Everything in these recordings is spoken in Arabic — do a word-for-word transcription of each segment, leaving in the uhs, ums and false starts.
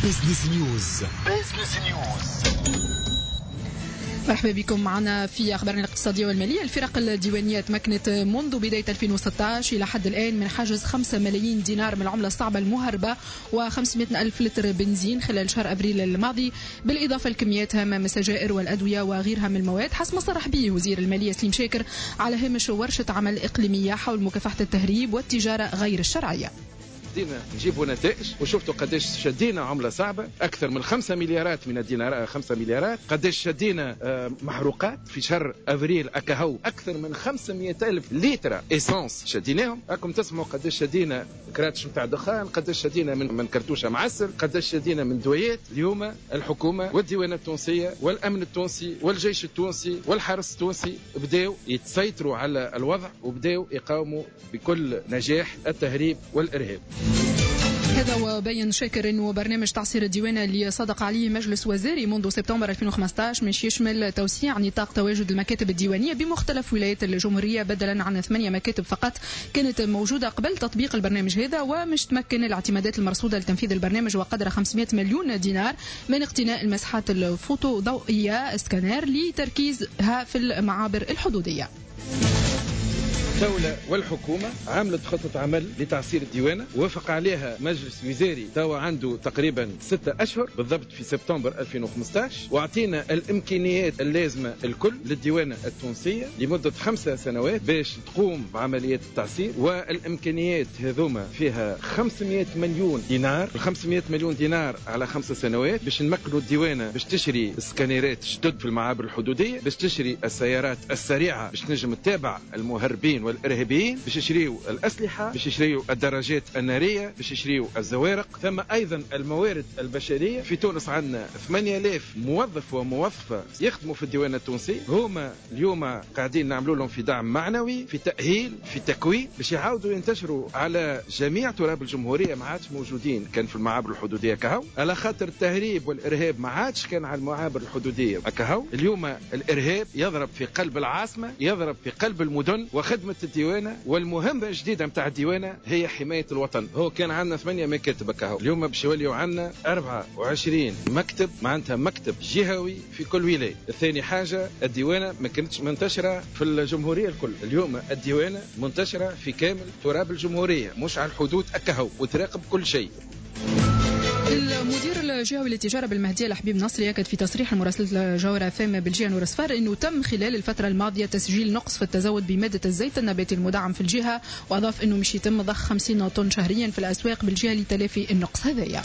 بيزنس نيوز. بيزنس نيوز. مرحبا بكم معنا في أخبارنا الاقتصادية والمالية. الفرق الديوانية تمكنت منذ بداية ألفين وستة عشر إلى حد الآن من حجز خمسة ملايين دينار من العملة الصعبة المهربة وخمسمائة ألف لتر بنزين خلال شهر أبريل الماضي، بالإضافة لكميات هامة من السجائر والأدوية وغيرها من المواد، حسب ما صرح به وزير المالية سليم شاكر على هامش ورشة عمل إقليمية حول مكافحة التهريب والتجارة غير الشرعية. بدينا نجيبوا نتائج وشفتوا قديش شدينا عملة صعبة أكثر من خمسة مليارات من الدينار، خمسة مليارات. قديش شدينا محروقات في شهر أبريل أكهو أكثر من خمسمائة ألف لتر إيسانس شديناهم. أكم تسمعوا قديش شدينا كراتش متاع دخان، قديش شدينا من من كرتوشة معسل، قديش شدينا من دويات. اليوم الحكومة والديوانة التونسية والأمن التونسي والجيش التونسي والحرس التونسي بدأوا يتسيطروا على الوضع وبدأوا يقاوموا بكل نجاح التهريب والإرهاب. هذا وبين شاكر انه برنامج تعصير الديوانه اللي صدق عليه مجلس وزاري منذ سبتمبر ألفين وخمسة عشر مش يشمل توسيع نطاق تواجد المكاتب الديوانيه بمختلف ولايات الجمهوريه بدلا عن ثمانيه مكاتب فقط كانت موجوده قبل تطبيق البرنامج هذا، ومش تمكن الاعتمادات المرصوده لتنفيذ البرنامج وقدر خمسمائة مليون دينار من اقتناء المساحات الفوتوضوئيه سكانير لتركيزها في المعابر الحدوديه. الدولة والحكومة عملت خطة عمل لتعصير الديوانة وافق عليها مجلس وزاري توا عنده تقريبا ستة أشهر بالضبط في سبتمبر ألفين وخمسة عشر، واعطينا الإمكانيات اللازمة الكل للديوانة التونسية لمدة خمسة سنوات باش تقوم بعمليات التعصير. والإمكانيات هذوما فيها خمسمائة مليون دينار، خمسمائة مليون دينار على خمسة سنوات باش نمكنوا الديوانة باش تشري سكانيرات جدد في المعابر الحدودية، باش تشري السيارات السريعة باش نجم تتابع المهربين والإرهابيين، باش يشريوا الأسلحة، باش يشريوا الدراجات النارية، باش يشريوا الزوارق. ثم أيضا الموارد البشرية. في تونس عندنا ثمانية آلاف موظف وموظفة يخدموا في الديوانة التونسية، هما اليوم قاعدين نعملوا لهم في دعم معنوي، في تأهيل، في تكوين، باش يعاودوا ينتشروا على جميع تراب الجمهورية. ما عادش موجودين كان في المعابر الحدودية كهو، على خاطر التهريب والإرهاب ما عادش كان على المعابر الحدودية كهو. اليوم الإرهاب يضرب في قلب العاصمة، يضرب في قلب المدن، وخدمة الديوانة والمهمة الجديدة متاع الديوانة هي حماية الوطن. هو كان عندنا ثمانية مكاتب كهو، اليوم باش يوليوا عندنا أربعة وعشرين مكتب، معناتها مكتب جهوي في كل ولاية. الثاني حاجة الديوانة ما كانتش منتشرة في الجمهورية الكل، اليوم الديوانة منتشرة في كامل تراب الجمهورية مش على الحدود أكهو وتراقب كل شيء. المدير الجهوي للتجارة بالمهدية الحبيب نصر يأكد في تصريح مراسلة جوهرة فام بالجهة نور صفار انه تم خلال الفترة الماضية تسجيل نقص في التزود بمادة الزيت النباتي المدعم في الجهة، واضاف انه مش يتم ضخ خمسين طن شهريا في الاسواق بالجهة لتلافي النقص هذايا.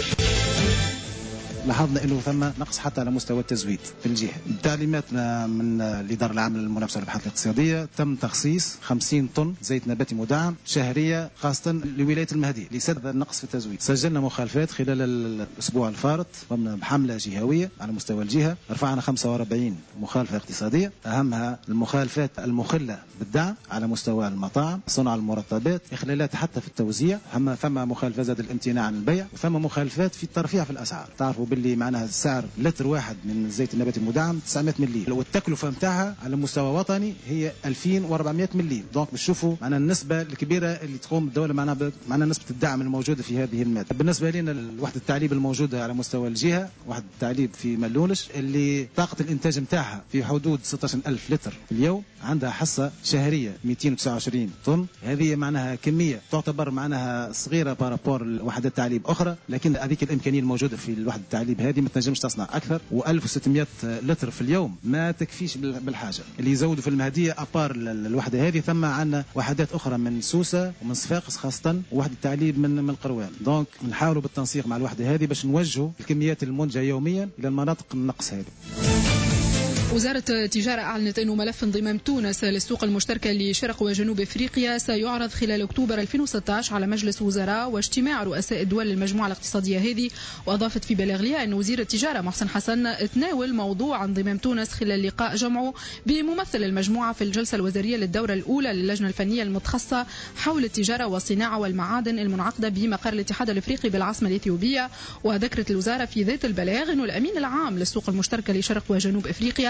لاحظنا انه ثم نقص حتى على مستوى التزويد في الجهه. التعليمات من الاداره العامه للمنافسه والابحاث الاقتصاديه تم تخصيص خمسين طن زيت نباتي مدعم شهريه خاصه لولايه المهديه لسد النقص في التزويد. سجلنا مخالفات خلال الاسبوع الفارط، قمنا بحمله جهويه على مستوى الجهه، رفعنا خمسة وأربعين مخالفه اقتصاديه، اهمها المخالفات المخله بالدعم على مستوى المطاعم، صنع المرطبات، اخلالات حتى في التوزيع، اما فما مخالفه زاد الامتناع عن البيع، وفما مخالفات في الترفيع في الاسعار. تعرفوا اللي معناها السعر لتر واحد من الزيت النباتي المدعم تسعمائة مليل، والتكلفه نتاعها على مستوى وطني هي ألفين وأربعمائة مليل. دونك بنشوفوا معنا النسبه الكبيره اللي تقوم الدوله معنا معنا نسبه الدعم الموجوده في هذه الماده. بالنسبه لنا وحده التعليب الموجوده على مستوى الجهه، وحده التعليب في ملولش اللي طاقه الانتاج نتاعها في حدود ستة عشر ألف لتر في اليوم، عندها حصه شهريه مئتين وتسعة وعشرين طن. هذه معناها كميه تعتبر معناها صغيره بارابور لوحدات التعليب اخرى، لكن هذيك الامكانيه الموجوده في الوحده التعليب هذه ما تنجمش تصنع اكثر، وألف وستمائة لتر في اليوم ما تكفيش بالحاجه. اللي يزودوا في المهديه ابار الوحده هذه، ثم عندنا وحدات اخرى من سوسه ومن صفاقس خاصه، وحده التعليب من من القروان. دونك نحاولوا بالتنسيق مع الوحده هذه باش نوجهوا الكميات المنتجه يوميا الى المناطق النقص هذه. وزارة التجارة أعلنت أنه ملف انضمام تونس للسوق المشتركة لشرق وجنوب أفريقيا سيعرض خلال أكتوبر ألفين وستة عشر على مجلس وزراء واجتماع رؤساء الدول المجموعة الاقتصادية هذه. وأضافت في بلاغ لها أن وزير التجارة محسن حسن تناول موضوع انضمام تونس خلال لقاء جمعه بممثل المجموعة في الجلسة الوزارية للدورة الأولى للجنة الفنية المتخصصة حول التجارة والصناعة والمعادن المنعقدة بمقر الاتحاد الأفريقي بالعاصمة الإثيوبية. وذكرت الوزارة في ذات البلاغ أن الأمين العام للسوق المشتركة لشرق وجنوب أفريقيا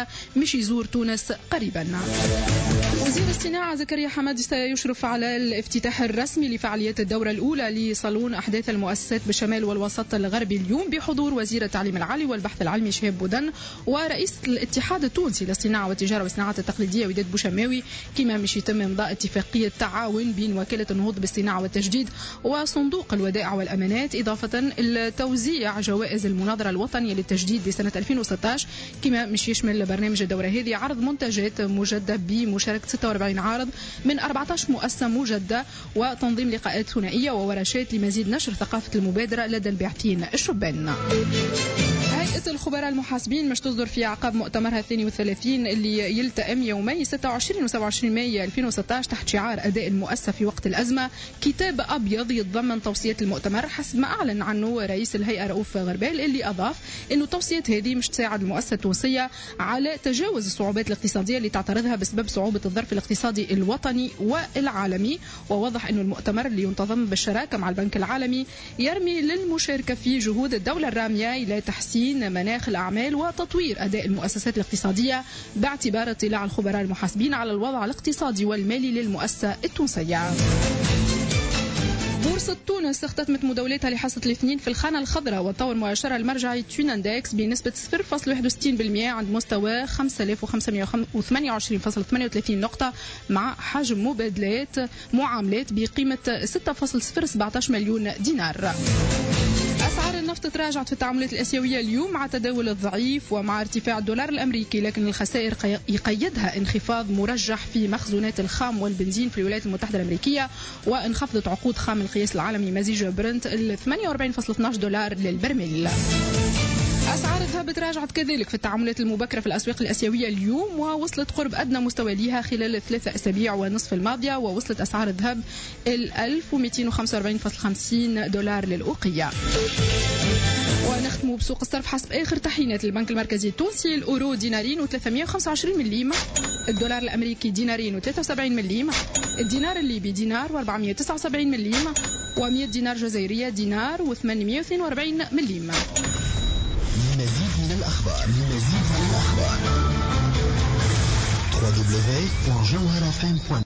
التونسية مش يزور تونس قريبا. وزير الصناعة زكريا حمادي سيشرف على الافتتاح الرسمي لفعاليات الدورة الأولى لصالون أحداث المؤسسات بالشمال والوسط الغربي اليوم بحضور وزير التعليم العالي والبحث العلمي شهاب بودن ورئيس الاتحاد التونسي للصناعة والتجارة والصناعات التقليدية وداد بوشماوي، كما مش يتم إمضاء اتفاقية تعاون بين وكالة النهوض بالصناعة والتجديد وصندوق الودائع والأمانات، إضافة إلى توزيع جوائز المناظرة الوطنية للتجديد لسنة ألفين وستة عشر، كما مش يشمل برنامج الدورة هذه عرض منتجات مجدة بمشاركة ستة وأربعين عارض من أربعة عشر مؤسسة مجدة وتنظيم لقاءات ثنائية وورشات لمزيد نشر ثقافة المبادرة لدى الباحثين الشبان. هيئة الخبراء المحاسبين مش تصدر في أعقاب مؤتمرها الثاني والثلاثين اللي يلتئم يومي ستة وعشرين و سبعة وعشرين مايو ألفين وستة عشر تحت شعار أداء المؤسسة في وقت الأزمة كتاب أبيض يتضمن توصيات المؤتمر حسب ما أعلن عنه رئيس الهيئة رؤوف غربال، اللي أضاف أنه التوصيات هذه مش تساعد المؤسسة التونسية على تجاوز الصعوبات الاقتصادية اللي تعترضها بسبب صعوبة الظرف الاقتصادي الوطني والعالمي. ووضح أنه المؤتمر اللي ينتظم بالشراكة مع البنك العالمي يرمي للمشاركة في جهود الدولة الرامية إلى تحسين مناخ الأعمال وتطوير أداء المؤسسات الاقتصادية باعتبار اطلاع الخبراء المحاسبين على الوضع الاقتصادي والمالي للمؤسسة التونسية. بورصة تونس اختتمت مداولتها لحصة الاثنين في الخانة الخضراء وطور مؤشرها المرجعي تون اندكس بنسبة صفر فاصلة واحد وستين بالمئة عند مستوى خمسة آلاف وخمسمئة وثمانية وعشرين فاصلة ثمانية وثلاثين نقطة مع حجم مبادلات معاملات بقيمة ستة فاصلة صفر سبعة عشر مليون دينار. أسعار النفط تراجعت في التعاملات الآسيوية اليوم مع تداول الضعيف ومع ارتفاع الدولار الأمريكي، لكن الخسائر يقيدها انخفاض مرجح في مخزونات الخام والبنزين في الولايات المتحدة الأمريكية، وانخفضت عقود خام القياس العالمي مزيج برنت ال ثمانية وأربعين فاصلة اثني عشر دولار للبرميل. أسعار الذهب تراجعت كذلك في التعاملات المبكرة في الأسواق الآسيوية اليوم ووصلت قرب أدنى مستوى لها خلال الثلاثة أسابيع ونصف الماضية، ووصلت أسعار الذهب ال ألف ومئتين وخمسة وأربعين فاصلة خمسين دولار للأوقية. ونختم بسوق الصرف حسب آخر تحيينات البنك المركزي التونسي. الأورو دينارين وثلاثمئة وخمسة وعشرين مليم، الدولار الأمريكي دينارين وثلاثة وسبعين مليم، الدينار الليبي دينار وأربعمئة وتسعة وسبعين مليم، ومئة دينار جزائرية دينار وثمانمئة واثنين وأربعين مليم. لمزيد من الأخبار لمزيد من الأخبار دبليو دبليو دبليو دوت جوهرة إف إم